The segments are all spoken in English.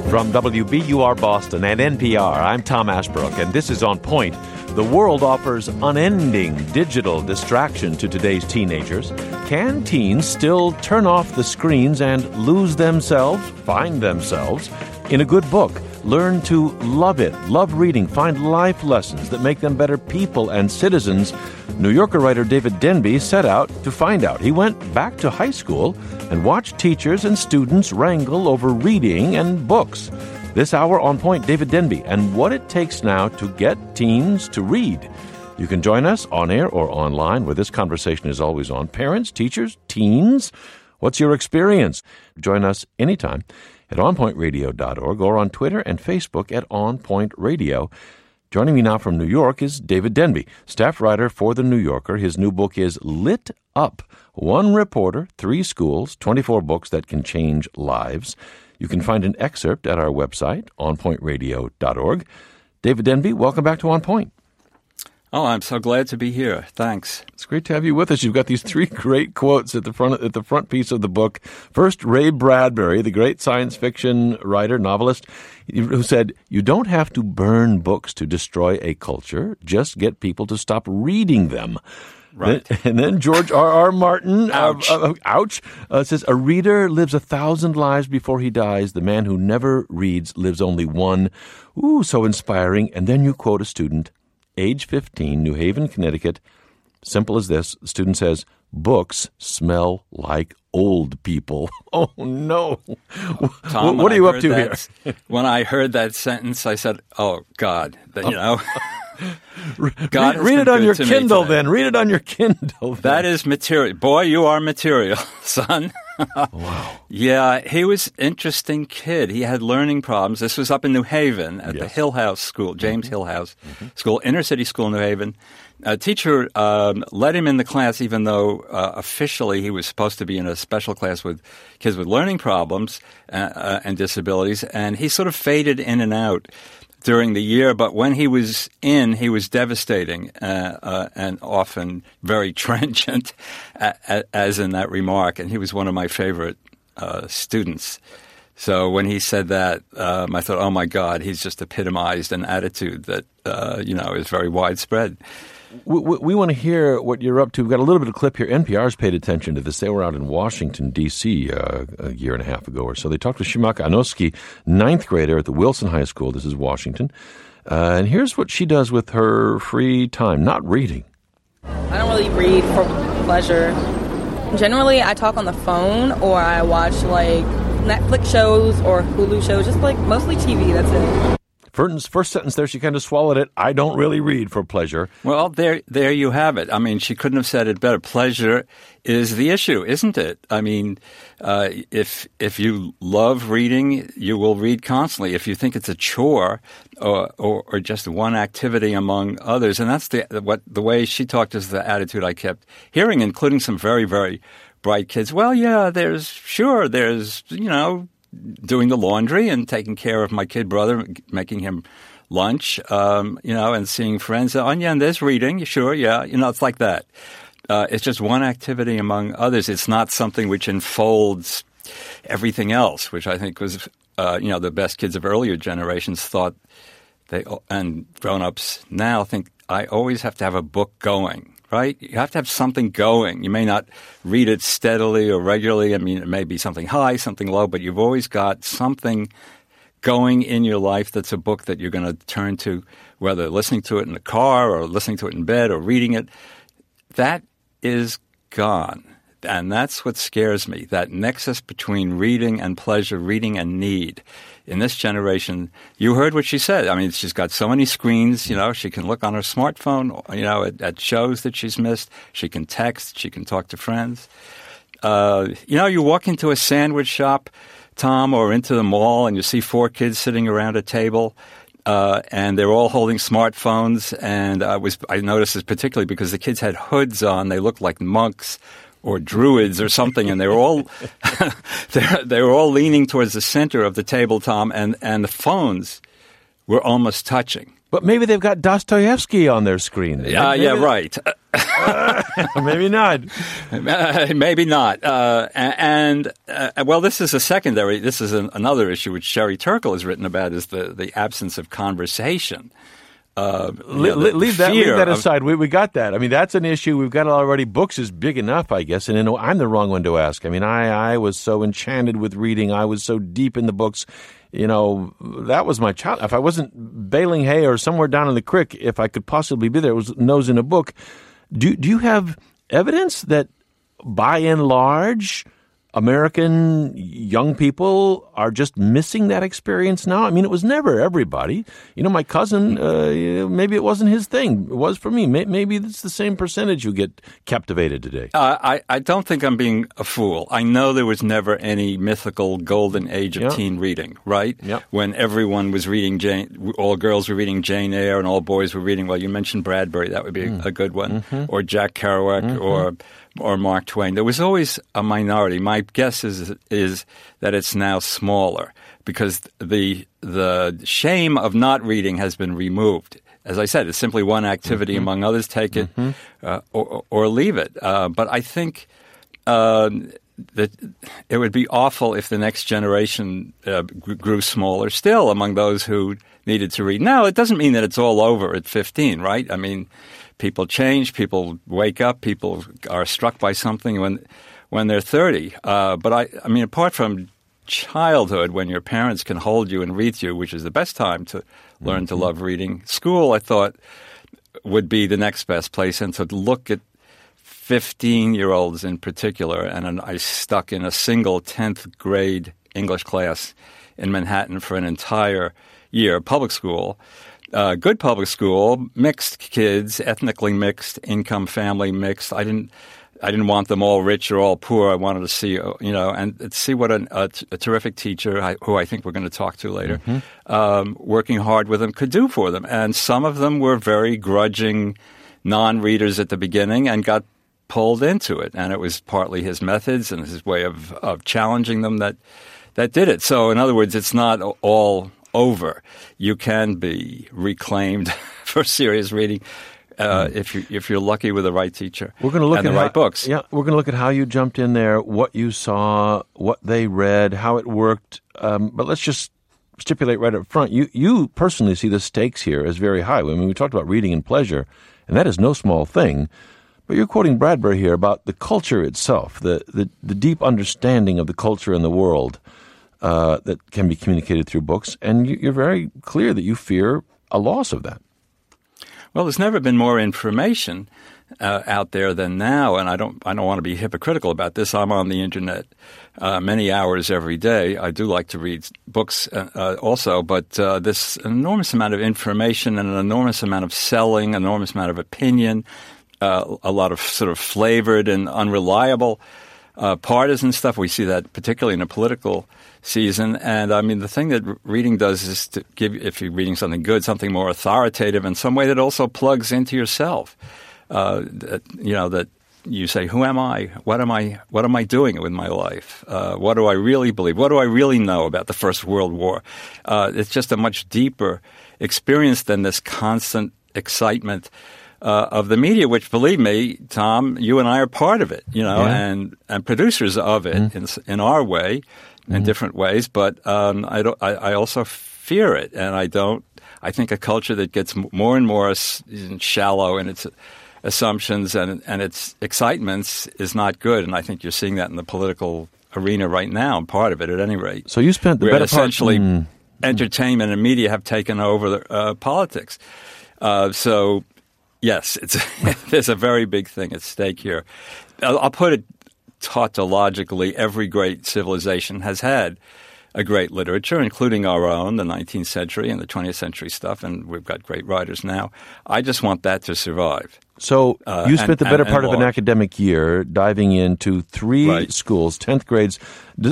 From WBUR Boston and NPR, I'm Tom Ashbrook, and this is On Point. The world offers unending digital distraction to today's teenagers. Can teens still turn off the screens and lose themselves, find themselves, in a good book? Learn to love it, love reading, find life lessons that make them better people and citizens. New Yorker writer David Denby set out to find out. He went back to high school and watched teachers and students wrangle over reading and books. This hour, On Point, David Denby, and what it takes now to get teens to read. You can join us on air or online, where this conversation is always on. Parents, teachers, teens, what's your experience? Join us anytime at onpointradio.org or on Twitter and Facebook at onpointradio. Joining me now from New York is David Denby, staff writer for The New Yorker. His new book is Lit Up. One reporter, 3 schools, 24 books that can change lives. You can find an excerpt at our website, onpointradio.org. David Denby, welcome back to On Point. Oh, I'm so glad to be here. Thanks. It's great to have you with us. You've got these 3 great quotes at the front piece of the book. First, Ray Bradbury, the great science fiction writer, novelist, who said, "You don't have to burn books to destroy a culture. Just get people to stop reading them." Right. And then George R.R. Martin, ouch, says, "A reader lives 1,000 lives before he dies. The man who never reads lives only one." Ooh, so inspiring. And then you quote a student, age 15, New Haven, Connecticut. Simple as this. The student says, "Books smell like old people." Oh, no. Tom, what are you up to here? When I heard that sentence, I said, oh, God, you know. God read it on your Kindle, then. Read it on your Kindle. Then. That is material. Boy, you are material, son. Wow. Yeah, he was an interesting kid. He had learning problems. This was up in New Haven at the Hill House School, James Hill House School, inner city school in New Haven. A teacher let him in the class even though officially he was supposed to be in a special class with kids with learning problems and disabilities, and he sort of faded in and out during the year, but when he was in, he was devastating and often very trenchant, as in that remark. And he was one of my favorite students. So when he said that, I thought, oh, my God, he's just epitomized an attitude that, is very widespread. We want to hear what you're up to. We've got a little bit of clip here. NPR's paid attention to this. They were out in Washington, D.C. A year and a half ago or so. They talked to Shimaka Anosuke, 9th grader at the Wilson High School. This is Washington. And here's what she does with her free time, not reading. I don't really read for pleasure. Generally, I talk on the phone or I watch, Netflix shows or Hulu shows, just, mostly TV. That's it. First sentence there, she kind of swallowed it. I don't really read for pleasure. Well, there you have it. I mean, she couldn't have said it better. Pleasure is the issue, isn't it? I mean, if you love reading, you will read constantly. If you think it's a chore or just one activity among others, and that's the way she talked is the attitude I kept hearing, including some very, very bright kids. Well, yeah, there's doing the laundry and taking care of my kid brother, making him lunch, and seeing friends. Oh, yeah, and there's reading. Sure, yeah. It's like that. It's just one activity among others. It's not something which enfolds everything else, which I think was, the best kids of earlier generations thought and grown-ups now think, I always have to have a book going. Right? You have to have something going. You may not read it steadily or regularly. I mean, it may be something high, something low, but you've always got something going in your life that's a book that you're going to turn to, whether listening to it in the car or listening to it in bed or reading it. That is gone. And that's what scares me, that nexus between reading and pleasure, reading and need. In this generation, you heard what she said. I mean, she's got so many screens, she can look on her smartphone, at shows that she's missed. She can text. She can talk to friends. You walk into a sandwich shop, Tom, or into the mall, and you see 4 kids sitting around a table. And they're all holding smartphones. And I noticed this particularly because the kids had hoods on. They looked like monks or druids or something, and they were all they were all leaning towards the center of the table, Tom, and the phones were almost touching. But maybe they've got Dostoevsky on their screen. Yeah, right. Maybe not. Maybe not. Well, this is a secondary. This is another issue which Sherry Turkle has written about, is the absence of conversation. Leave that aside. We got that. I mean, that's an issue we've got already. Books is big enough, I guess. And I'm the wrong one to ask. I mean, I was so enchanted with reading. I was so deep in the books. That was my child. If I wasn't baling hay or somewhere down in the creek, if I could possibly be there, it was nose in a book. Do you have evidence that, by and large, American young people are just missing that experience now? I mean, it was never everybody. My cousin, maybe it wasn't his thing. It was for me. Maybe it's the same percentage who get captivated today. I don't think I'm being a fool. I know there was never any mythical golden age of teen reading, right? Yep. When everyone was reading all girls were reading Jane Eyre and all boys were reading, well, you mentioned Bradbury. That would be a good one. Mm-hmm. Or Jack Kerouac or Mark Twain. There was always a minority. My guess is that it's now smaller because the shame of not reading has been removed. As I said, it's simply one activity among others. Take it or leave it. But I think that it would be awful if the next generation grew smaller still among those who needed to read. Now, it doesn't mean that it's all over at 15, right? I mean, people change, people wake up, people are struck by something when they're 30. But I mean, apart from childhood, when your parents can hold you and read to you, which is the best time to learn to love reading, school, I thought, would be the next best place. And to look at 15-year-olds in particular, and I stuck in a single 10th grade English class in Manhattan for an entire year, public school, good public school, mixed kids, ethnically mixed, income family mixed. I didn't want them all rich or all poor. I wanted to see, and see what a terrific teacher, who I think we're going to talk to later, working hard with them could do for them. And some of them were very grudging non-readers at the beginning and got pulled into it. And it was partly his methods and his way of challenging them that did it. So in other words, it's not all over. You can be reclaimed for serious reading if you're lucky with the right teacher. We're going to look and at the right books. Yeah, we're going to look at how you jumped in there, what you saw, what they read, how it worked. But let's just stipulate right up front. You personally see the stakes here as very high. I mean, we talked about reading and pleasure, and that is no small thing. But you're quoting Bradbury here about the culture itself, the deep understanding of the culture in the world that can be communicated through books, and you're very clear that you fear a loss of that. Well, there's never been more information out there than now, and I don't want to be hypocritical about this. I'm on the internet many hours every day. I do like to read books also, but this enormous amount of information and an enormous amount of selling, an enormous amount of opinion, a lot of sort of flavored and unreliable partisan stuff. We see that particularly in a political season. And I mean, the thing that reading does is to give, if you're reading something good, something more authoritative in some way that also plugs into yourself. That you say, who am I? What am I doing with my life? What do I really believe? What do I really know about the First World War? It's just a much deeper experience than this constant excitement of the media, which, believe me, Tom, you and I are part of it, and producers of it in our way, in different ways. But I also fear it, and I think a culture that gets more and more shallow in its assumptions and its excitements is not good. And I think you're seeing that in the political arena right now, part of it at any rate. So you spent the better part... essentially entertainment and media have taken over politics. So... yes, there's a very big thing at stake here. I'll put it tautologically. Every great civilization has had a great literature, including our own, the 19th century and the 20th century stuff, and we've got great writers now. I just want that to survive. So you spent the better part of an academic year diving into three schools, 10th grades.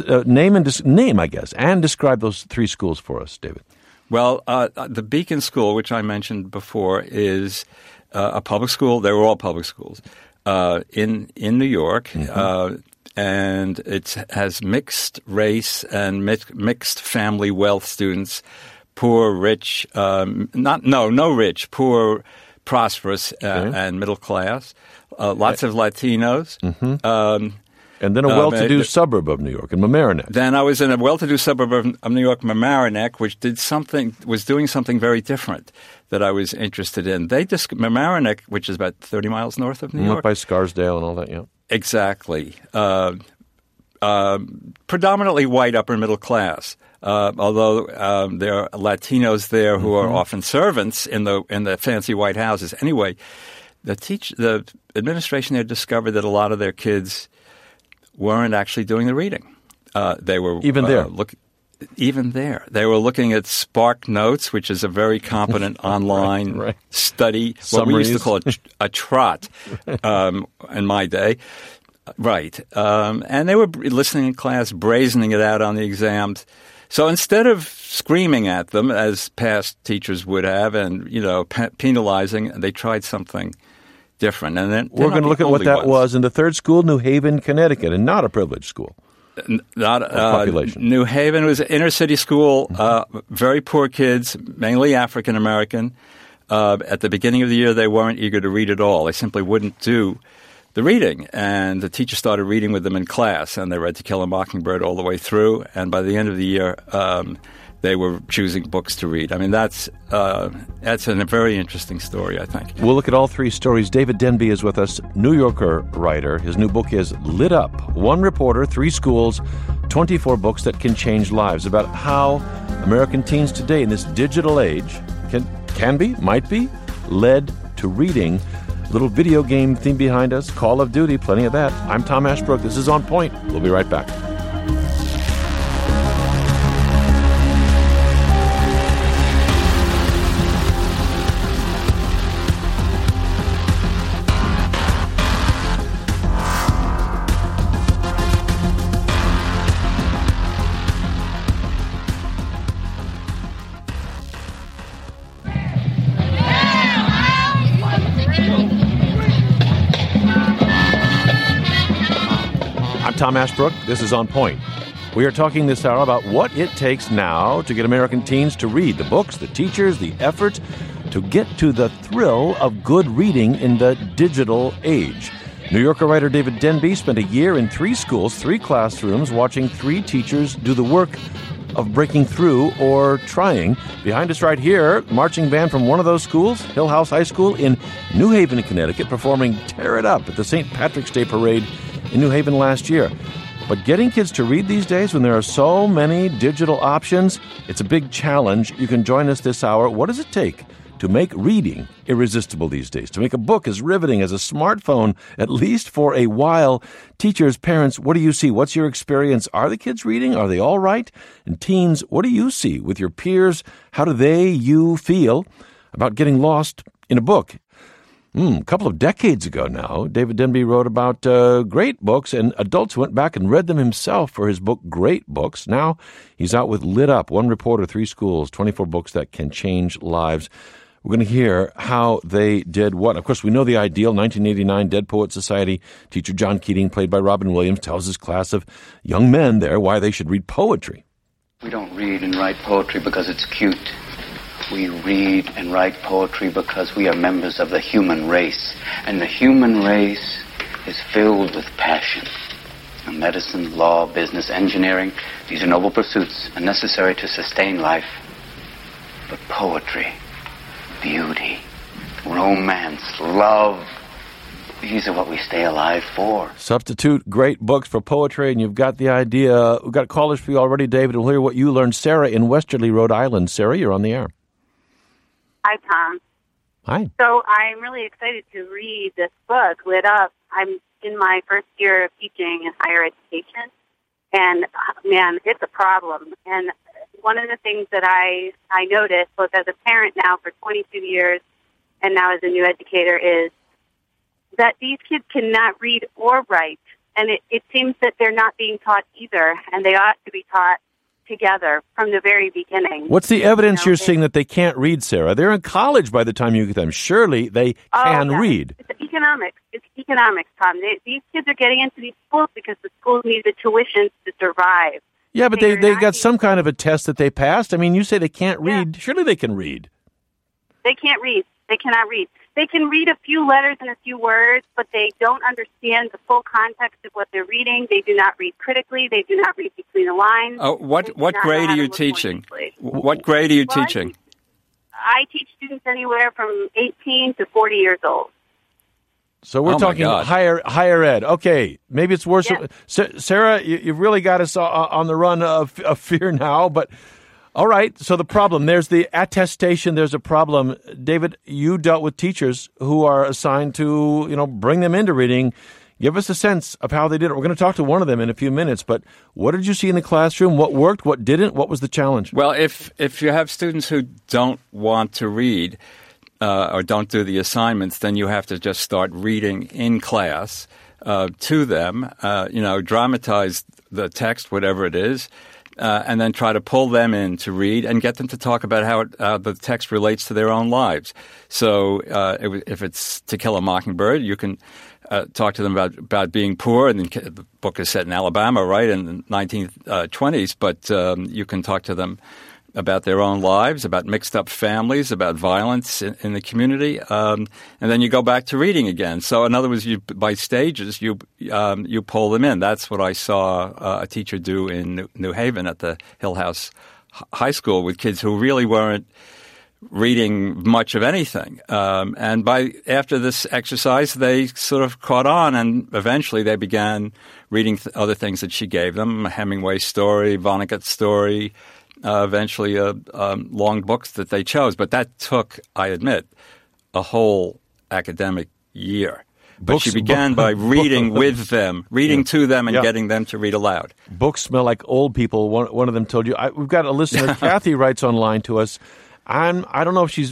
Name, I guess, and describe those three schools for us, David. Well, the Beacon School, which I mentioned before, is... a public school. They were all public schools in New York, and it has mixed race and mixed family wealth students, poor, rich, no rich, poor, prosperous, and middle class. Lots of Latinos. Mm-hmm. And then a well-to-do suburb of New York, in Mamaroneck. Then I was in a well-to-do suburb of New York, Mamaroneck, which was doing something very different that I was interested in. Mamaroneck, which is about 30 miles north of New York. Up by Scarsdale and all that, yeah. Exactly. Predominantly white upper middle class, although there are Latinos there who are often servants in the fancy white houses. Anyway, the administration there discovered that a lot of their kids weren't actually doing the reading. They were even there. Even there, they were looking at Spark Notes, which is a very competent online study. Summaries. What we used to call a trot in my day. Right. And they were listening in class, brazening it out on the exams. So instead of screaming at them, as past teachers would have, and, penalizing, they tried something different. And then we're going to look at what that was in the third school, New Haven, Connecticut, and not a privileged school. Population. New Haven was an inner city school, very poor kids, mainly African American. At the beginning of the year, they weren't eager to read at all. They simply wouldn't do the reading. And the teacher started reading with them in class, and they read To Kill a Mockingbird all the way through. And by the end of the year, they were choosing books to read. I mean, that's a very interesting story, I think. We'll look at all three stories. David Denby is with us, New Yorker writer. His new book is Lit Up, One Reporter, Three Schools, 24 Books That Can Change Lives, about how American teens today in this digital age might be, led to reading. Little video game theme behind us, Call of Duty, plenty of that. I'm Tom Ashbrook. This is On Point. We'll be right back. Tom Ashbrook. This is On Point. We are talking this hour about what it takes now to get American teens to read the books, the teachers, the effort to get to the thrill of good reading in the digital age. New Yorker writer David Denby spent a year in 3 schools, 3 classrooms, watching 3 teachers do the work of breaking through or trying. Behind us right here, marching band from one of those schools, Hill House High School in New Haven, Connecticut, performing Tear It Up at the St. Patrick's Day Parade in New Haven last year. But getting kids to read these days when there are so many digital options, it's a big challenge. You can join us this hour. What does it take to make reading irresistible these days? To make a book as riveting as a smartphone, at least for a while? Teachers, parents, what do you see? What's your experience? Are the kids reading? Are they all right? And teens, what do you see with your peers? How do you feel about getting lost in a book? A couple of decades ago now, David Denby wrote about great books, and adults went back and read them himself for his book, Great Books. Now he's out with Lit Up, One Reporter, 3 Schools, 24 Books That Can Change Lives. We're going to hear how they did what. Of course, we know the ideal. 1989 Dead Poets Society teacher John Keating, played by Robin Williams, tells his class of young men there why they should read poetry. We don't read and write poetry because it's cute. We read and write poetry because we are members of the human race. And the human race is filled with passion. And medicine, law, business, engineering, these are noble pursuits and necessary to sustain life. But poetry, beauty, romance, love, these are what we stay alive for. Substitute great books for poetry, and you've got the idea. We've got callers for you already, David. We'll hear what you learned. Sarah in Westerly, Rhode Island. Sarah, you're on the air. Hi, Tom. Hi. So I'm really excited to read this book, Lit Up. I'm in my first year of teaching in higher education, and, man, it's a problem. And one of the things that I noticed, both as a parent now for 22 years and now as a new educator, is that these kids cannot read or write, and it seems that they're not being taught either, and they ought to be taught together from the very beginning. What's the evidence you're seeing that they can't read, Sarah? They're in college by the time you get them. Surely they can read. It's economics. It's economics, Tom. These kids are getting into these schools because the schools need the tuition to survive. Yeah, but they got some kind of a test that they passed. I mean, you say they can't read. Yeah. Surely they can read. They can't read. They cannot read. They can read a few letters and a few words, but they don't understand the full context of what they're reading. They do not read critically. They do not read between the lines. Oh, what grade are you teaching? What grade are you teaching? I teach students anywhere from 18 to 40 years old. So we're talking higher ed. Okay, maybe it's worse. Yes. Sarah, you've really got us on the run of fear now, but all right. So the problem, there's the attestation, there's a problem. David, you dealt with teachers who are assigned to, bring them into reading. Give us a sense of how they did it. We're going to talk to one of them in a few minutes, but what did you see in the classroom? What worked? What didn't? What was the challenge? Well, if you have students who don't want to read, or don't do the assignments, then you have to just start reading in class to them, dramatize the text, whatever it is, and then try to pull them in to read and get them to talk about how the text relates to their own lives. So if it's To Kill a Mockingbird, you can talk to them about being poor, and the book is set in Alabama, right, in the 1920s, but you can talk to them about their own lives, about mixed-up families, about violence in the community, and then you go back to reading again. So, in other words, by stages, you pull them in. That's what I saw a teacher do in New Haven at the Hill House High School with kids who really weren't reading much of anything. And after this exercise, they sort of caught on, and eventually they began reading other things that she gave them, Hemingway's story, Vonnegut's story, eventually long books that they chose. But that took, I admit, a whole academic year. But she began by reading with them, reading to them, and getting them to read aloud. Books smell like old people. One of them told you. We've got a listener, Kathy, writes online to us. I don't know if she's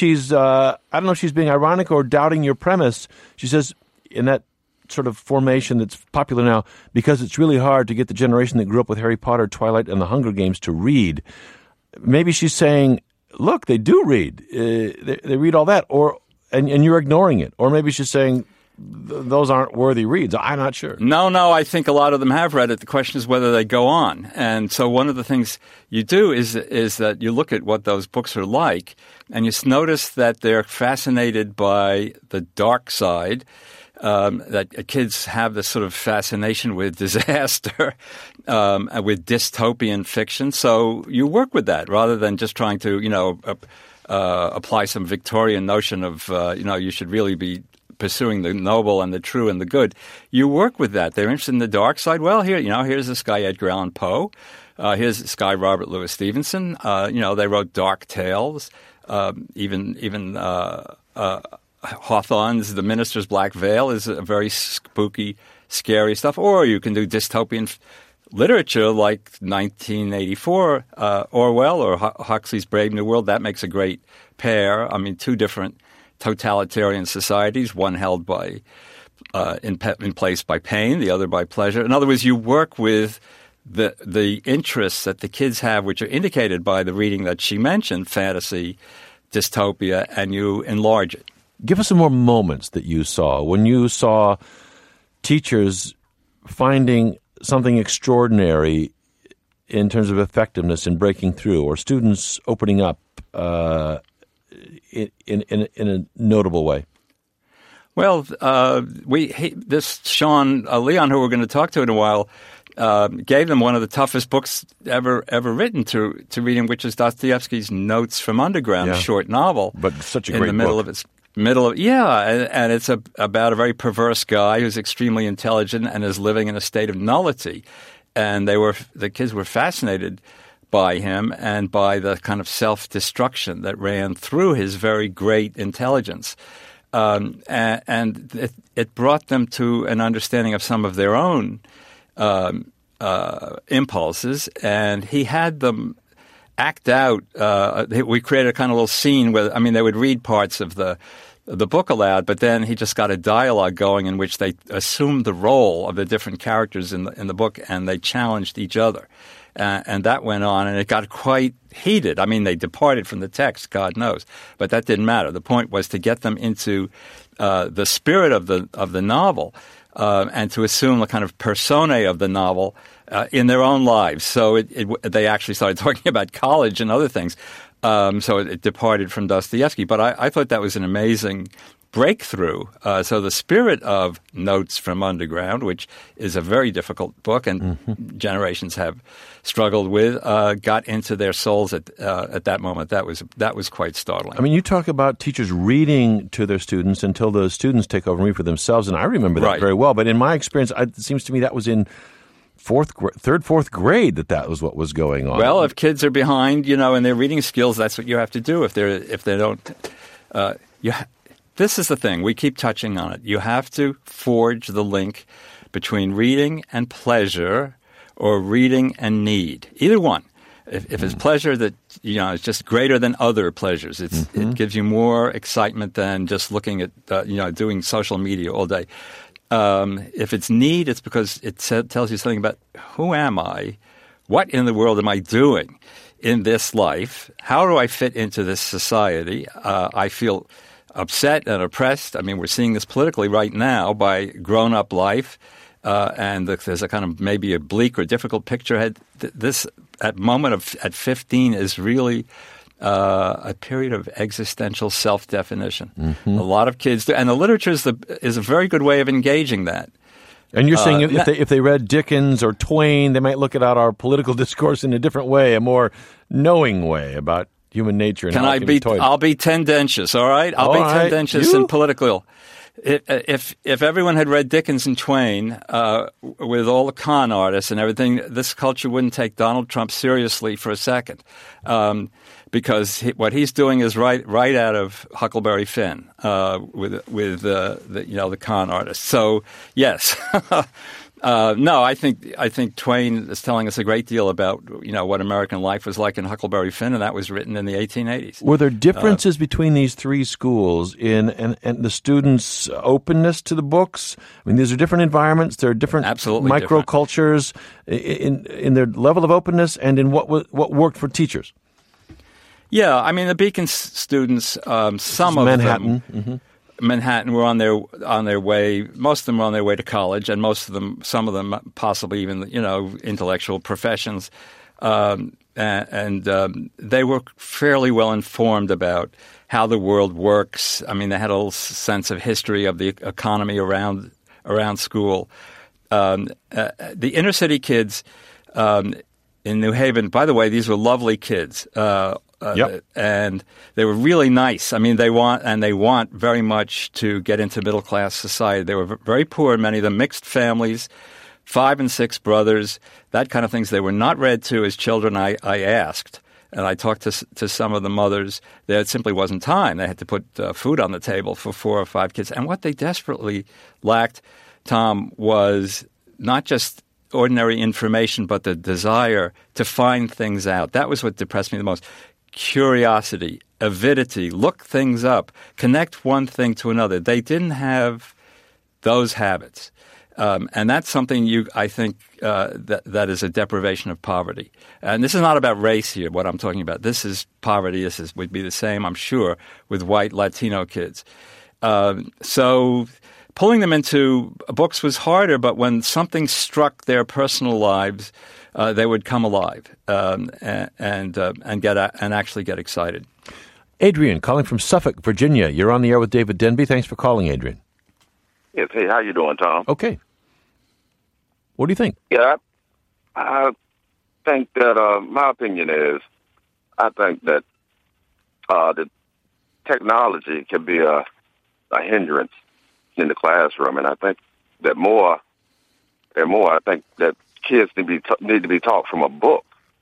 I don't know if she's being ironic or doubting your premise. She says, in that sort of formation that's popular now, because it's really hard to get the generation that grew up with Harry Potter, Twilight, and the Hunger Games to read. Maybe she's saying, look, they do read. They read all that, and you're ignoring it. Or maybe she's saying, those aren't worthy reads. I'm not sure. No, I think a lot of them have read it. The question is whether they go on. And so one of the things you do is that you look at what those books are like, and you notice that they're fascinated by the dark side, that kids have this sort of fascination with disaster, with dystopian fiction. So you work with that rather than just trying to, apply some Victorian notion of, you should really be pursuing the noble and the true and the good. You work with that. They're interested in the dark side. Well, here's this guy Edgar Allan Poe. Here's this guy Robert Louis Stevenson. They wrote dark tales. Even Hawthorne's The Minister's Black Veil is a very spooky, scary stuff. Or you can do dystopian literature like 1984, Orwell, or Huxley's Brave New World. That makes a great pair. I mean, two different totalitarian societies, one held by in place by pain, the other by pleasure. In other words, you work with the interests that the kids have, which are indicated by the reading that she mentioned, fantasy, dystopia, and you enlarge it. Give us some more moments that you saw when you saw teachers finding something extraordinary in terms of effectiveness in breaking through, or students opening up in a notable way. Well, this Sean Leon, who we're going to talk to in a while, gave them one of the toughest books ever written to read him, which is Dostoevsky's Notes from Underground, a short novel. But such a great book. In the middle of its and it's about a very perverse guy who's extremely intelligent and is living in a state of nullity. And the kids were fascinated by him and by the kind of self-destruction that ran through his very great intelligence. And it brought them to an understanding of some of their own impulses, and he had them act out. We created a kind of little scene where, they would read parts of the book aloud, but then he just got a dialogue going in which they assumed the role of the different characters in the book, and they challenged each other. And that went on, and it got quite heated. They departed from the text, God knows, but that didn't matter. The point was to get them into the spirit of the novel, and to assume the kind of personae of the novel in their own lives. So they actually started talking about college and other things. So it departed from Dostoevsky. But I thought that was an amazing breakthrough. So the spirit of Notes from Underground, which is a very difficult book and generations have struggled with, got into their souls at that moment. That was quite startling. I mean, you talk about teachers reading to their students until the students take over and read for themselves, and I remember that very well. But in my experience, it seems to me that was in third, fourth grade that was what was going on. Well, if kids are behind, in their reading skills, that's what you have to do. If they don't, this is the thing. We keep touching on it. You have to forge the link between reading and pleasure, or reading and need. Either one. If it's pleasure that is just greater than other pleasures, it gives you more excitement than just looking at doing social media all day. If it's need, it's because it tells you something about who am I, what in the world am I doing in this life, how do I fit into this society. I feel upset and oppressed. I mean, we're seeing this politically right now by grown-up life, and there's a kind of maybe a bleak or difficult picture ahead. This at 15 is really a period of existential self-definition. A lot of kids do, and the literature is a very good way of engaging that. And you're saying if they read Dickens or Twain, they might look at our political discourse in a different way, a more knowing way about human nature. And I'll be tendentious, all right? I'll be tendentious and political. If everyone had read Dickens and Twain with all the con artists and everything, this culture wouldn't take Donald Trump seriously for a second, because what he's doing is right out of Huckleberry Finn with the con artists. So yes. No, I think Twain is telling us a great deal about what American life was like in Huckleberry Finn, and that was written in the 1880s. Were there differences between these three schools in and the students' openness to the books? I mean, these are different environments. There are different microcultures in their level of openness and in what worked for teachers. Yeah, I mean the Beacon students, some of Manhattan. them. Manhattan were on their way. Most of them were on their way to college, and some of them, possibly even intellectual professions, and they were fairly well informed about how the world works. I mean, they had a sense of history of the economy around school. The inner city kids in New Haven, by the way, these were lovely kids. And they were really nice. I mean, they want very much to get into middle-class society. They were very poor, many of them mixed families, 5 and 6 brothers, that kind of things. They were not read to as children. I asked, and I talked to some of the mothers. There simply wasn't time. They had to put food on the table for 4 or 5 kids. And what they desperately lacked, Tom, was not just ordinary information, but the desire to find things out. That was what depressed me the most. Curiosity, avidity, look things up, connect one thing to another. They didn't have those habits. And that's something I think that is a deprivation of poverty. And this is not about race here, what I'm talking about. This is poverty. Would be the same, I'm sure, with white Latino kids. So pulling them into books was harder, but when something struck their personal lives, they would come alive and actually get excited. Adrian, calling from Suffolk, Virginia. You're on the air with David Denby. Thanks for calling, Adrian. Yes. Hey, how you doing, Tom? Okay. What do you think? Yeah, I think that my opinion is, I think that the technology can be a hindrance in the classroom, and I think that more and more, I think that kids need to be taught from a book,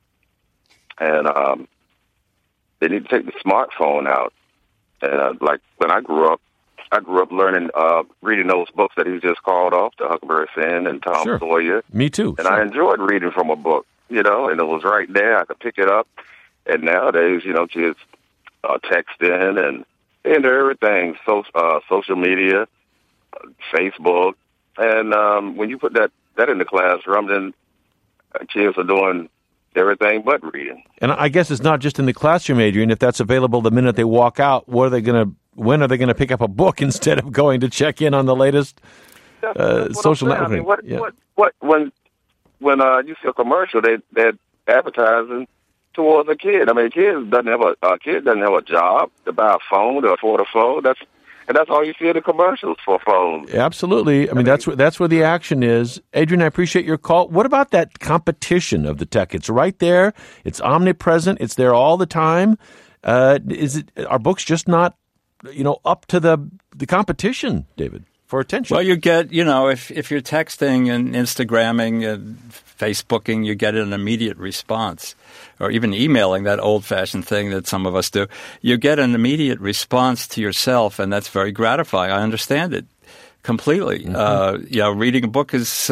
and they need to take the smartphone out. And like when I grew up learning, reading those books that he just called off, the Huckleberry Finn and Tom Sawyer. Me too. And I enjoyed reading from a book, and it was right there. I could pick it up. And nowadays, kids texting and everything, social media, Facebook, and when you put that in the classroom, then kids are doing everything but reading. And I guess it's not just in the classroom, Adrian. If that's available the minute they walk out, when are they going to pick up a book instead of going to check in on the latest social networking? When when you see a commercial, they're advertising towards a kid. I mean, a kid doesn't have a job to buy a phone, to afford a phone. That's all you see in the commercials for phones. Absolutely. I mean, that's where the action is. Adrian, I appreciate your call. What about that competition of the tech? It's right there. It's omnipresent. It's there all the time. Are books just not, up to the competition, David, for attention? Well, you get, if you're texting and Instagramming and Facebooking, you get an immediate response. Or even emailing, that old-fashioned thing that some of us do. You get an immediate response to yourself, and that's very gratifying. I understand it completely. Mm-hmm. Reading a book is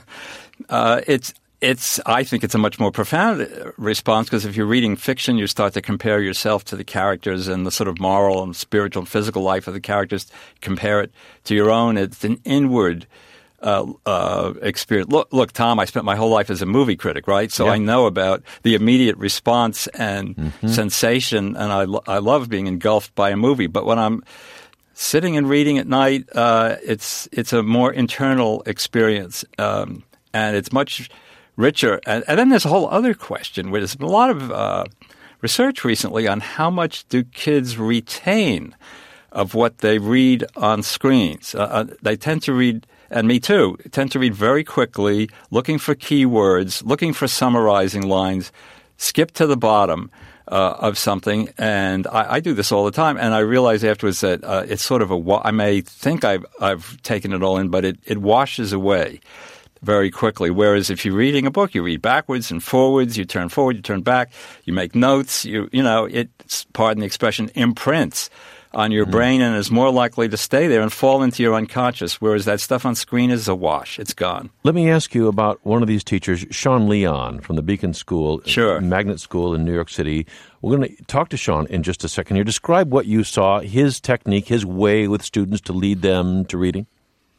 I think it's a much more profound response, because if you're reading fiction, you start to compare yourself to the characters and the sort of moral and spiritual and physical life of the characters, compare it to your own. It's an inward experience. Look, Tom, I spent my whole life as a movie critic, right? So I know about the immediate response and sensation, and I love being engulfed by a movie. But when I'm sitting and reading at night, it's a more internal experience, and it's much richer. And then there's a whole other question, where there's been a lot of research recently on how much do kids retain of what they read on screens. They tend to read, and me too, tend to read very quickly, looking for keywords, looking for summarizing lines, skip to the bottom of something. And I do this all the time. And I realize afterwards that it's sort of I may think I've taken it all in, but it washes away very quickly. Whereas if you're reading a book, you read backwards and forwards, you turn forward, you turn back, you make notes, it's, pardon the expression, imprints on your brain and is more likely to stay there and fall into your unconscious, whereas that stuff on screen is a wash. It's gone. Let me ask you about one of these teachers, Sean Leon from the Beacon School, sure. Magnet School in New York City. We're going to talk to Sean in just a second here. Describe what you saw, his technique, his way with students to lead them to reading.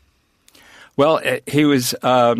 Well, he was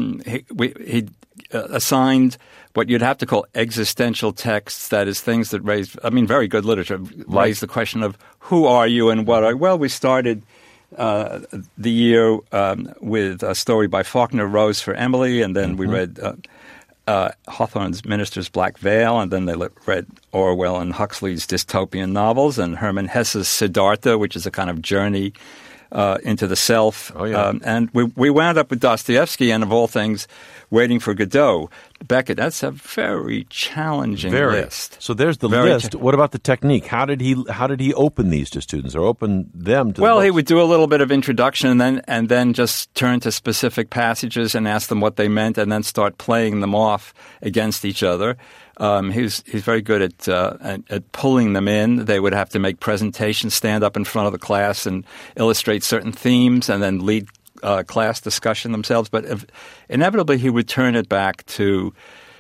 he assigned what you'd have to call existential texts, that is, things that raise, very good literature, raise the question of who are you and what are you. Well, we started the year with a story by Faulkner, Rose for Emily, and then we read Hawthorne's Minister's Black Veil, and then they read Orwell and Huxley's dystopian novels, and Hermann Hesse's Siddhartha, which is a kind of journey into the self. Oh, yeah. And we wound up with Dostoevsky and, of all things, Waiting for Godot. Beckett, that's a very challenging list. So there's the list. What about the technique? How did he open these to students, or open them to Well, the he would do a little bit of introduction and then just turn to specific passages and ask them what they meant, and then start playing them off against each other. He's very good at pulling them in. They would have to make presentations, stand up in front of the class and illustrate certain themes, and then lead class discussion themselves. But inevitably he would turn it back to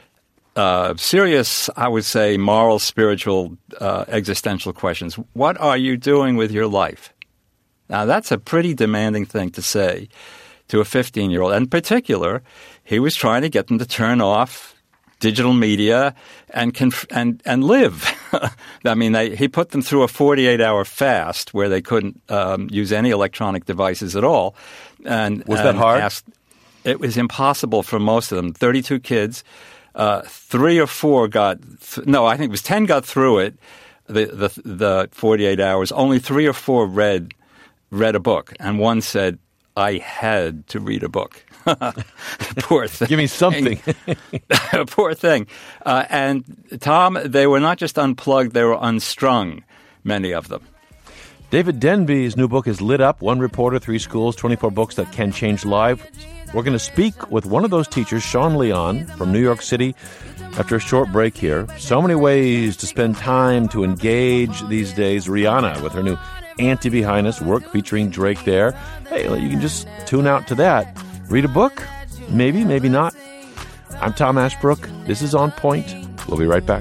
serious, I would say, moral, spiritual, existential questions. What are you doing with your life? Now, that's a pretty demanding thing to say to a 15-year-old. In particular, he was trying to get them to turn off digital media and live. He put them through a 48-hour fast where they couldn't use any electronic devices at all. And was that hard? It was impossible for most of them. 32 kids, 3 or 4 got. I think it was 10 got through it. The 48 hours. Only 3 or 4 read a book, and one said, "I had to read a book." Poor thing. Give me something. Poor thing. And Tom, they were not just unplugged, they were unstrung, many of them. David Denby's new book is Lit Up, 1 Reporter, 3 Schools, 24 Books That Can Change Lives. We're going to speak with one of those teachers, Sean Leon, from New York City, after a short break here. So many ways to spend time to engage these days. Rihanna with her new Anti-Behindness work featuring Drake there. Hey, you can just tune out to that. Read a book? Maybe, maybe not. I'm Tom Ashbrook. This is On Point. We'll be right back.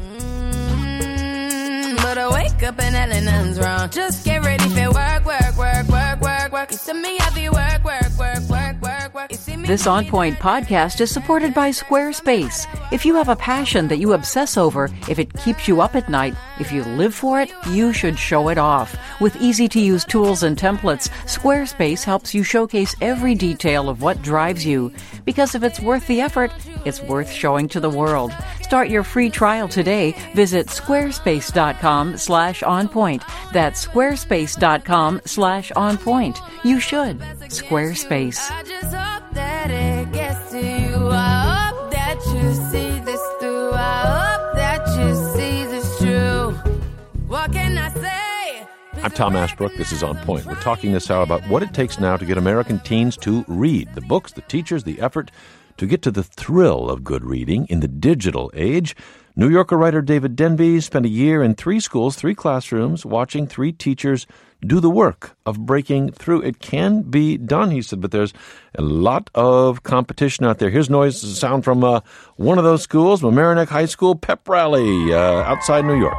But I wake up and nothing's wrong. Just get ready for work. You see me, I be work. You see This On Point podcast is supported by Squarespace. If you have a passion that you obsess over, if it keeps you up at night, if you live for it, you should show it off. With easy-to-use tools and templates, Squarespace helps you showcase every detail of what drives you. Because if it's worth the effort, it's worth showing to the world. Start your free trial today. Visit squarespace.com/onpoint. That's squarespace.com/onpoint. You should. Squarespace. I just hope that it gets to you. I hope that you see this through. I hope that you see this true. What can I say? I'm Tom Ashbrook. This is On Point. We're talking this hour about what it takes now to get American teens to read. The books, the teachers, the effort to get to the thrill of good reading in the digital age. New Yorker writer David Denby spent a year in 3 schools, 3 classrooms, watching 3 teachers do the work of breaking through. It can be done, he said, but there's a lot of competition out there. Here's sound from one of those schools, Mamaroneck High School pep rally outside New York.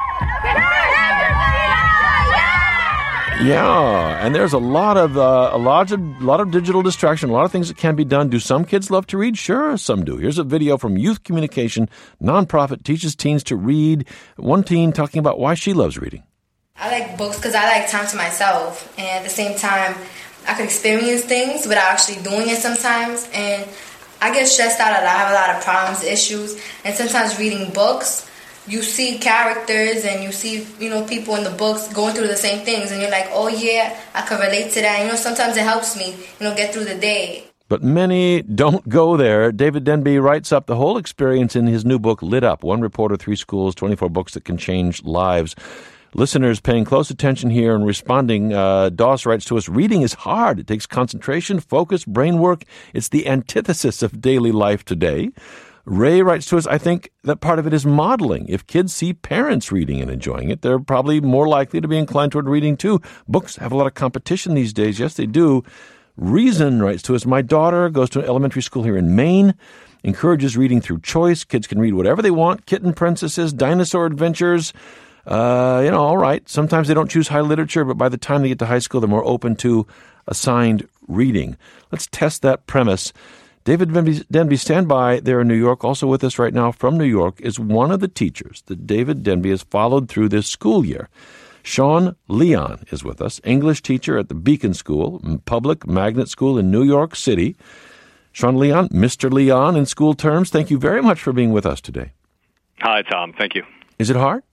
Yeah, and there's a lot of digital distraction, a lot of things that can be done. Do some kids love to read? Sure, some do. Here's a video from Youth Communication, nonprofit, teaches teens to read. One teen talking about why she loves reading. I like books because I like time to myself, and at the same time, I can experience things without actually doing it sometimes, and I get stressed out a lot. I have a lot of problems, issues, and sometimes reading books, you see characters and you see, people in the books going through the same things, and you're like, oh yeah, I can relate to that. Sometimes it helps me, get through the day. But many don't go there. David Denby writes up the whole experience in his new book, Lit Up, 1 reporter, 3 schools, 24 books that can change lives. Listeners paying close attention here and responding. Doss writes to us, reading is hard. It takes concentration, focus, brain work. It's the antithesis of daily life today. Ray writes to us, I think that part of it is modeling. If kids see parents reading and enjoying it, they're probably more likely to be inclined toward reading too. Books have a lot of competition these days. Yes, they do. Reason writes to us, my daughter goes to an elementary school here in Maine, encourages reading through choice. Kids can read whatever they want, kitten princesses, dinosaur adventures. All right. Sometimes they don't choose high literature, but by the time they get to high school, they're more open to assigned reading. Let's test that premise. David Denby, stand by there in New York. Also with us right now from New York is one of the teachers that David Denby has followed through this school year. Sean Leon is with us, English teacher at the Beacon School, public magnet school in New York City. Sean Leon, Mr. Leon in school terms, thank you very much for being with us today. Hi, Tom. Thank you. Is it hard?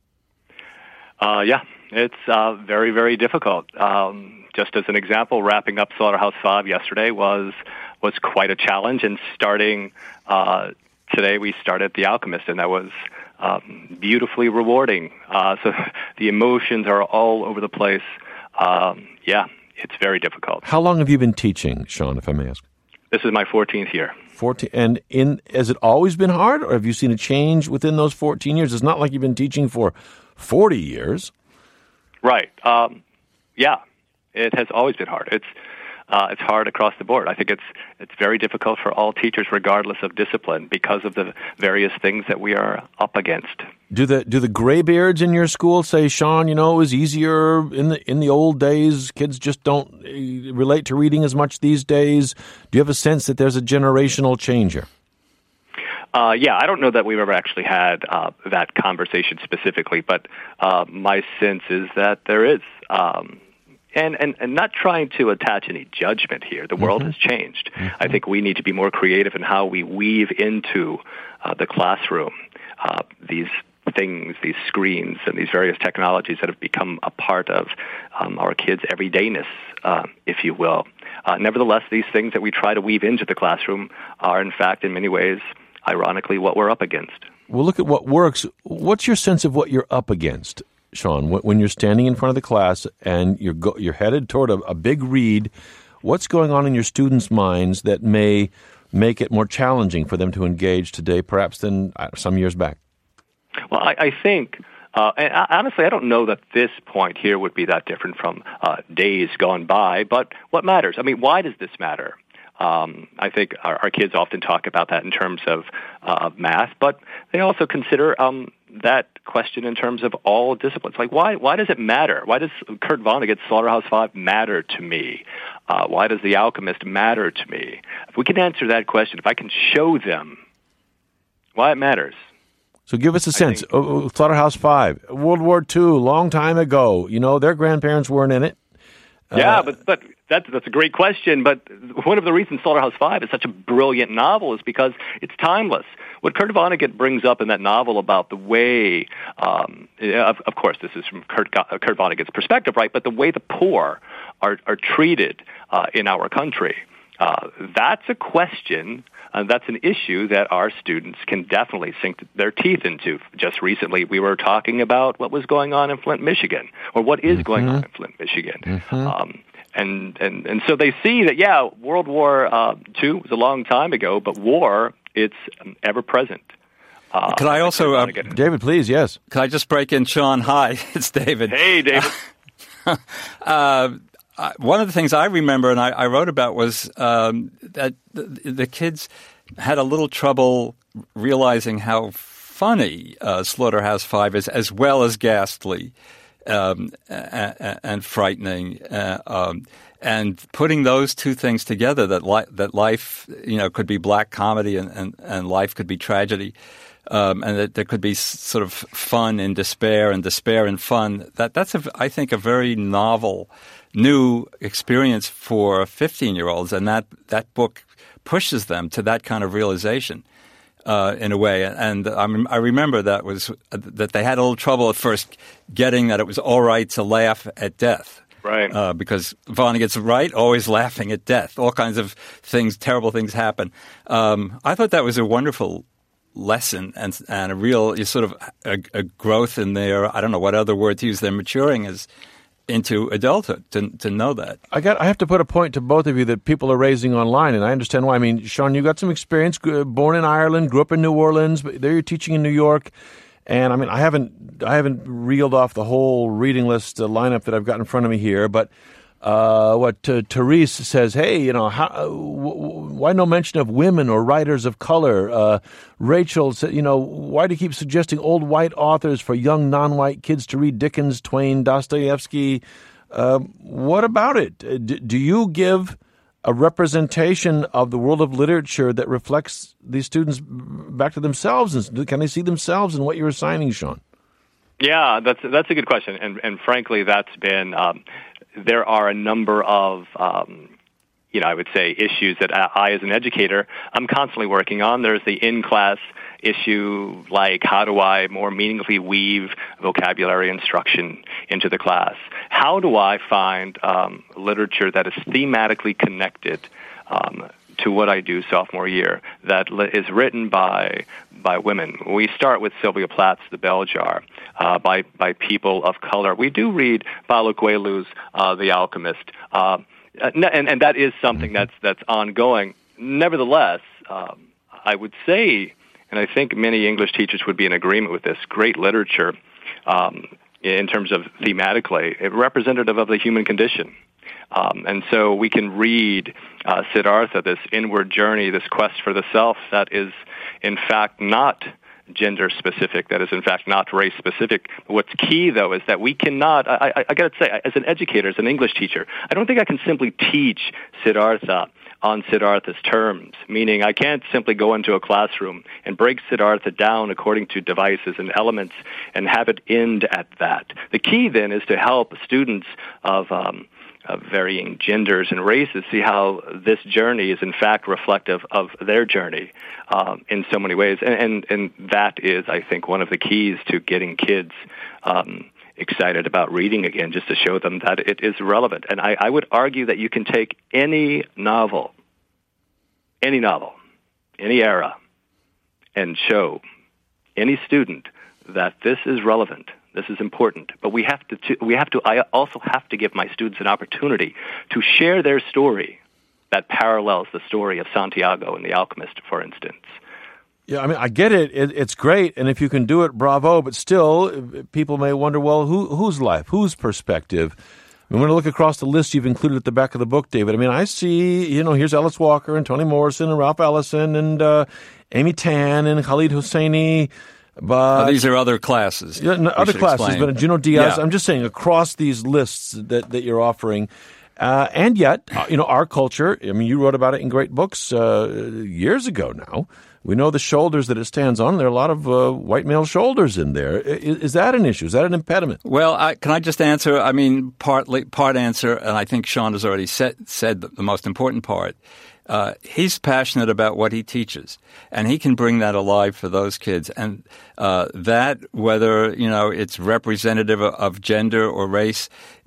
Yeah, it's very, very difficult. Just as an example, wrapping up Slaughterhouse-5 yesterday was quite a challenge, and starting today we started The Alchemist, and that was beautifully rewarding. So the emotions are all over the place. Yeah, it's very difficult. How long have you been teaching, Sean, if I may ask? This is my 14th year. 14, and has it always been hard, or have you seen a change within those 14 years? It's not like you've been teaching for 40 years. Right. Yeah, it has always been hard. It's hard across the board. I think it's very difficult for all teachers, regardless of discipline, because of the various things that we are up against. Do the graybeards in your school say, Sean, it was easier in the old days? Kids just don't relate to reading as much these days. Do you have a sense that there's a generational change here? Yeah, I don't know that we've ever actually had that conversation specifically, but my sense is that there is. And not trying to attach any judgment here. The world has changed. I think we need to be more creative in how we weave into the classroom these things, these screens, and these various technologies that have become a part of our kids' everydayness, if you will. Nevertheless, these things that we try to weave into the classroom are, in fact, in many ways, ironically, what we're up against. Well, look at what works. What's your sense of what you're up against, Sean, when you're standing in front of the class and you're headed toward a big read? What's going on in your students' minds that may make it more challenging for them to engage today, perhaps than some years back? Well, I think, and honestly, I don't know that this point here would be that different from days gone by, but what matters? I mean, why does this matter? I think our kids often talk about that in terms of math, but they also consider that question in terms of all disciplines. Like, why does it matter? Why does Kurt Vonnegut's Slaughterhouse-5 matter to me? Why does The Alchemist matter to me? If we can answer that question, if I can show them why it matters. So give us a sense. Slaughterhouse-Five, World War II, long time ago. Their grandparents weren't in it. Yeah, but that's a great question. But one of the reasons Slaughterhouse-Five is such a brilliant novel is because it's timeless. What Kurt Vonnegut brings up in that novel about the way, of course, this is from Kurt Vonnegut's perspective, right? But the way the poor are treated in our country, that's a question. That's an issue that our students can definitely sink their teeth into. Just recently, we were talking about what was going on in Flint, Michigan, or what is going on in Flint, Michigan. And so they see that, World War II was a long time ago, but war, it's ever present. Could I also, David, please, yes. Could I just break in, Sean? Hi, it's David. Hey, David. One of the things I remember and I wrote about was that the kids had a little trouble realizing how funny Slaughterhouse-Five is, as well as ghastly and frightening. And putting those two things together, that life, could be black comedy and life could be tragedy, and that there could be sort of fun in despair and despair in fun. That's I think a very novel, new experience for 15-year-olds, and that book pushes them to that kind of realization in a way. And I remember that they had a little trouble at first getting that it was all right to laugh at death. Right. Because Vonnegut's right, always laughing at death. All kinds of things, terrible things happen. I thought that was a wonderful lesson and a real sort of a growth in their, I don't know what other word to use, their maturing into adulthood to know that. I have to put a point to both of you that people are raising online, and I understand why. I mean, Sean, you got some experience, born in Ireland, grew up in New Orleans, but there you're teaching in New York. And I mean, I haven't reeled off the whole reading list lineup that I've got in front of me here, but Therese says, hey, why no mention of women or writers of color? Rachel said, why do you keep suggesting old white authors for young non-white kids to read Dickens, Twain, Dostoevsky? What about it? Do you give a representation of the world of literature that reflects these students back to themselves? And can they see themselves in what you're assigning, Sean? Yeah, that's a good question. And frankly, that's been, there are a number of, I would say issues that I as an educator, I'm constantly working on. There's the in-class issue, like how do I more meaningfully weave vocabulary instruction into the class? How do I find literature that is thematically connected to what I do sophomore year, that is written by women? We start with Sylvia Plath's The Bell Jar, by people of color. We do read Paulo Coelho's The Alchemist, and that is something that's ongoing. Nevertheless, I would say, and I think many English teachers would be in agreement with this, great literature in terms of thematically, representative of the human condition. And so we can read Siddhartha, this inward journey, this quest for the self that is in fact not gender-specific, that is in fact not race-specific. What's key, though, is that we cannot, I got to say, as an educator, as an English teacher, I don't think I can simply teach Siddhartha on Siddhartha's terms, meaning I can't simply go into a classroom and break Siddhartha down according to devices and elements and have it end at that. The key, then, is to help students of varying genders and races see how this journey is in fact reflective of their journey in so many ways. And that is, I think, one of the keys to getting kids excited about reading again, just to show them that it is relevant. And I would argue that you can take any novel, any era, and show any student that this is relevant. This is important, but I also have to give my students an opportunity to share their story that parallels the story of Santiago and The Alchemist, for instance. Yeah, I mean, I get it. It's great, and if you can do it, bravo. But still, people may wonder, well, whose life, whose perspective? I'm going to look across the list you've included at the back of the book, David. I mean, I see, here's Alice Walker and Toni Morrison and Ralph Ellison and Amy Tan and Khalid Hosseini. But these are other classes. Yeah, other classes, explain. But Junot Diaz. Yeah. I'm just saying across these lists that you're offering, And yet, our culture, I mean, you wrote about it in great books years ago now. We know the shoulders that it stands on. There are a lot of white male shoulders in there. Is that an issue? Is that an impediment? Well, can I just answer? I mean, part answer, and I think Sean has already said the most important part. He's passionate about what he teaches, and he can bring that alive for those kids. And that, whether it's representative of gender or race,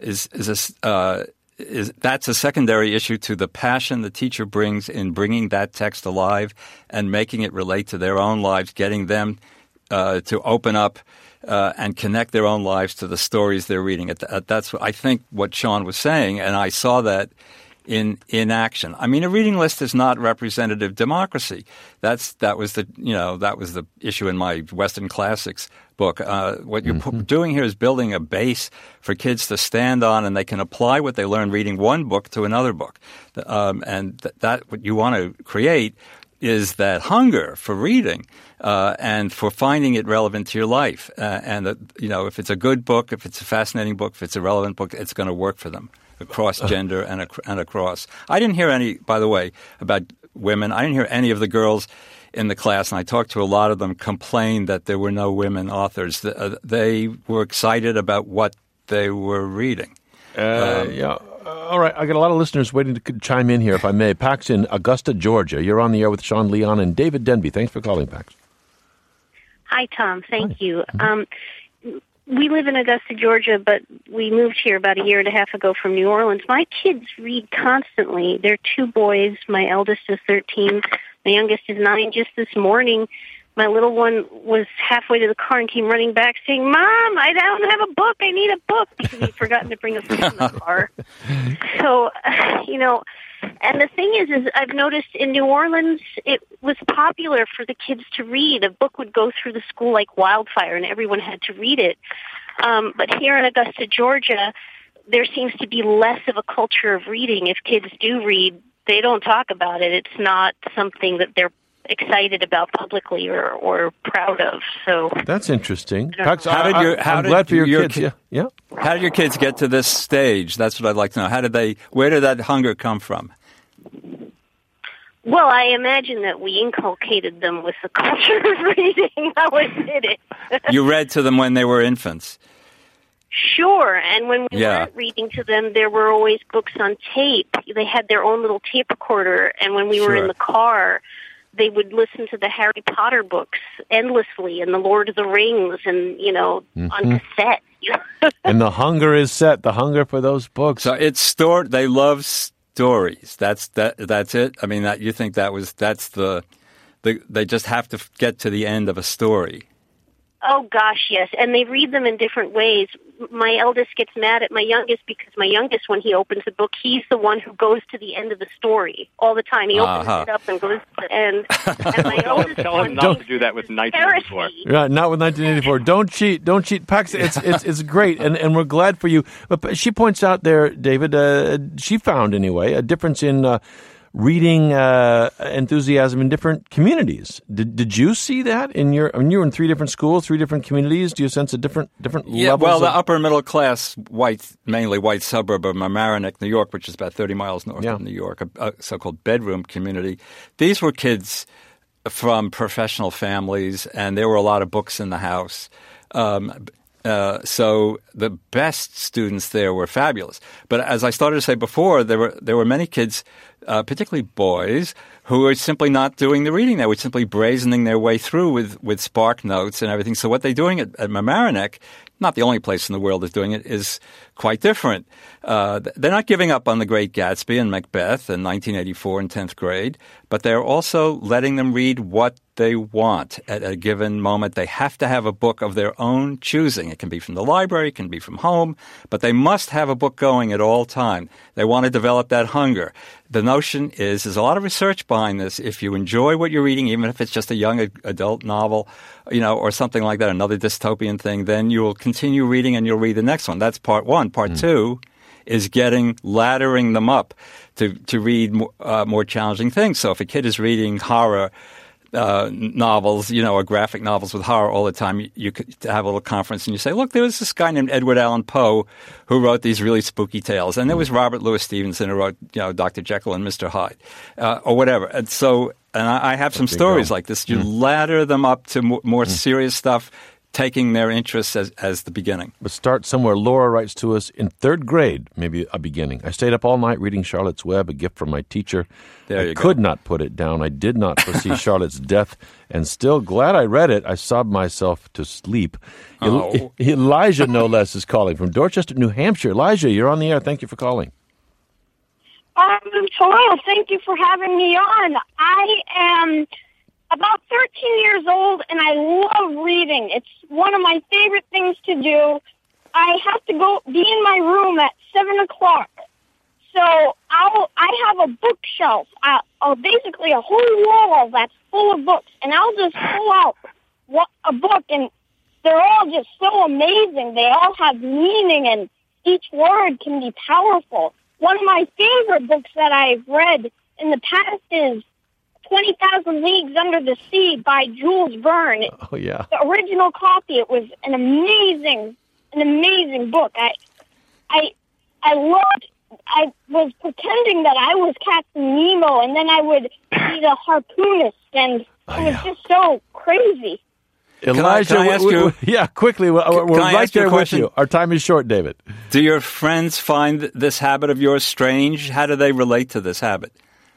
that's a secondary issue to the passion the teacher brings in bringing that text alive and making it relate to their own lives, getting them to open up and connect their own lives to the stories they're reading. That's, I think, what Sean was saying, and I saw that in action. I mean, a reading list is not representative democracy. That was the issue in my Western Classics book. What you're doing here is building a base for kids to stand on, and they can apply what they learn reading one book to another book. And that what you want to create is that hunger for reading and for finding it relevant to your life. And if it's a good book, if it's a fascinating book, if it's a relevant book, it's going to work for them across gender and across. I didn't hear any, by the way, about women. I didn't hear any of the girls in the class, and I talked to a lot of them, complain that there were no women authors. They were excited about what they were reading. Yeah. All right. I got a lot of listeners waiting to chime in here, if I may. Pax in Augusta, Georgia. You're on the air with Sean Leon and David Denby. Thanks for calling, Pax. Hi, Tom. Thank you. We live in Augusta, Georgia, but we moved here about a year and a half ago from New Orleans. My kids read constantly. They're two boys. My eldest is 13. My youngest is 9. Just this morning, my little one was halfway to the car and came running back saying, Mom, I don't have a book. I need a book, because he'd forgotten to bring a book in the car. So, and the thing is I've noticed in New Orleans, it was popular for the kids to read. A book would go through the school like wildfire, and everyone had to read it. But here in Augusta, Georgia, there seems to be less of a culture of reading. If kids do read, they don't talk about it. It's not something that they're excited about publicly or proud of. So that's interesting. Pax, I'm glad for your kids. Yeah. How did your kids get to this stage? That's what I'd like to know. Where did that hunger come from? Well, I imagine that we inculcated them with the culture of reading. That was it. You read to them when they were infants. Sure, and when we weren't reading to them, there were always books on tape. They had their own little tape recorder, and when we were in the car, they would listen to the Harry Potter books endlessly, and the Lord of the Rings, and, on cassette. And the hunger is set, the hunger for those books. So it's stored. They love stories. That's it. I mean, you think they just have to get to the end of a story. Oh, gosh, yes. And they read them in different ways. My eldest gets mad at my youngest because my youngest, when he opens the book, he's the one who goes to the end of the story all the time. He opens it up and goes to the end. And my oldest tell him not to do that with 1984. Right, not with 1984. Don't cheat. Pax, it's great, and we're glad for you. But she points out there, David, she found, anyway, a difference in reading enthusiasm in different communities. Did you see that you were in 3 different schools, 3 different communities? Do you sense a different levels? Well, the upper middle class, mainly white suburb of Mamaroneck, New York, which is about 30 miles north of New York, a so-called bedroom community. These were kids from professional families, and there were a lot of books in the house. So the best students there were fabulous. But as I started to say before, there were many kids, particularly boys, who were simply not doing the reading. They were simply brazening their way through with Spark Notes and everything. So what they're doing at Mamaroneck, not the only place in the world that's doing it, is quite different. They're not giving up on The Great Gatsby and Macbeth in 1984 in 10th grade, but they're also letting them read what they want at a given moment. They have to have a book of their own choosing. It can be from the library, it can be from home, but they must have a book going at all time. They want to develop that hunger. The notion is, there's a lot of research behind this. If you enjoy what you're reading, even if it's just a young adult novel, or something like that, another dystopian thing, then you will continue reading and you'll read the next one. That's part 1. Part 2 is laddering them up to read more challenging things. So if a kid is reading horror, novels, or graphic novels with horror all the time, you could have a little conference and you say, look, there was this guy named Edward Allan Poe who wrote these really spooky tales. And there was Robert Louis Stevenson who wrote, Dr. Jekyll and Mr. Hyde, or whatever. And so, I have some stories like this. You ladder them up to more serious stuff, taking their interests as the beginning. But start somewhere. Laura writes to us, in third grade, maybe a beginning. I stayed up all night reading Charlotte's Web, a gift from my teacher. I could not put it down. I did not foresee Charlotte's death, and still glad I read it. I sobbed myself to sleep. Elijah, no less, is calling from Dorchester, New Hampshire. Elijah, you're on the air. Thank you for calling. Hello. Thank you for having me on. I am about 13 years old, and I love reading. It's one of my favorite things to do. I have to be in my room at 7 o'clock. So I have a bookshelf, basically a whole wall that's full of books, and I'll just pull out a book, and they're all just so amazing. They all have meaning, and each word can be powerful. One of my favorite books that I've read in the past is 20,000 Leagues Under the Sea by Jules Verne. Oh, yeah. The original copy, it was an amazing book. I was pretending that I was Captain Nemo, and then I would be the harpoonist, and it was just so crazy. Elijah, can I ask you? Yeah, quickly. We're right there with you. Our time is short, David. Do your friends find this habit of yours strange? How do they relate to this habit?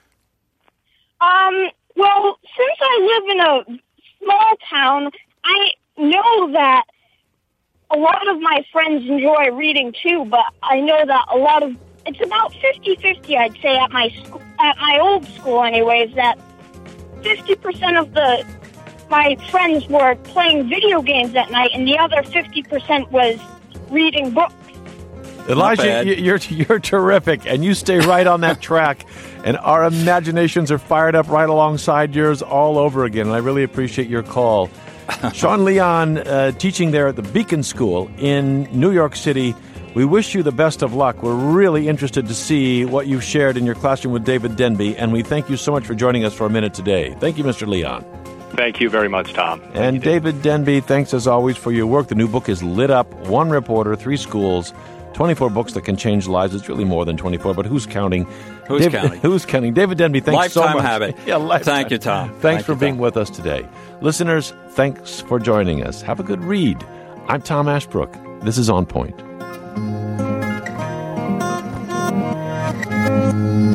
Well, since I live in a small town, I know that a lot of my friends enjoy reading too, but I know that it's about 50-50, I'd say, at my old school anyways, that 50% of my friends were playing video games at night, and the other 50% was reading books. Elijah, you're terrific, and you stay right on that track, and our imaginations are fired up right alongside yours all over again, and I really appreciate your call. Sean Leon, teaching there at the Beacon School in New York City, we wish you the best of luck. We're really interested to see what you've shared in your classroom with David Denby, and we thank you so much for joining us for a minute today. Thank you, Mr. Leon. Thank you very much, Tom. And David Denby, thanks as always for your work. The new book is Lit Up, One Reporter, 3 Schools, 24 books that can change lives. It's really more than 24, but who's counting? Who's counting? Who's counting? David Denby, thanks so much. Lifetime habit. Yeah, lifetime. Thank you, Tom. Thanks for being with us today. Listeners, thanks for joining us. Have a good read. I'm Tom Ashbrook. This is On Point.